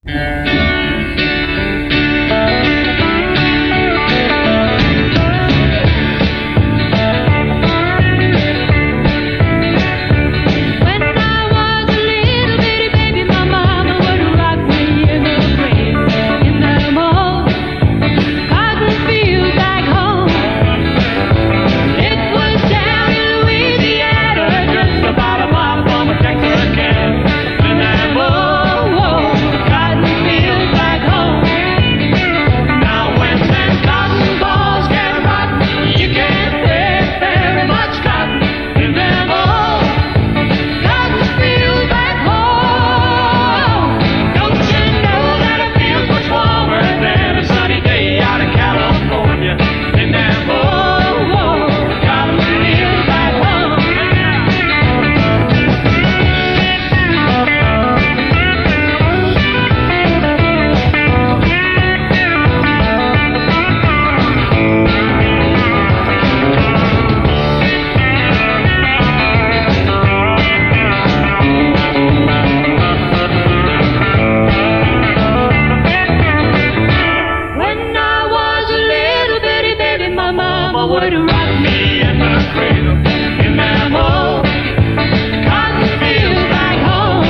would rock me in the cradle in them old cotton fields back home.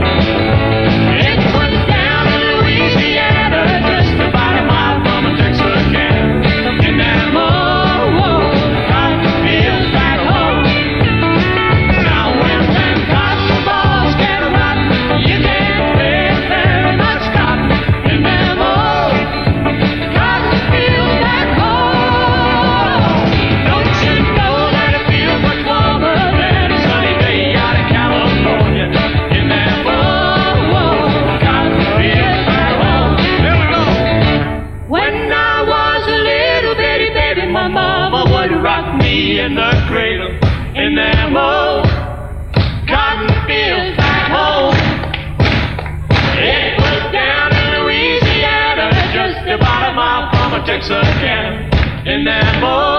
It was down in Louisiana, just about a mile from Texarkana, in them old cotton fields back home. Now when them cotton balls get rotten, you can't play very much cotton in them old cotton fields back home. Don't you know that it feels much warmer than a sunny day out in California, in them old cotton fields back home. Here we go. When I was a little bitty baby, my mama would rock me in the cradle in them old cotton fields back home. It was down in Louisiana, just about a mile from Texarkana, in them old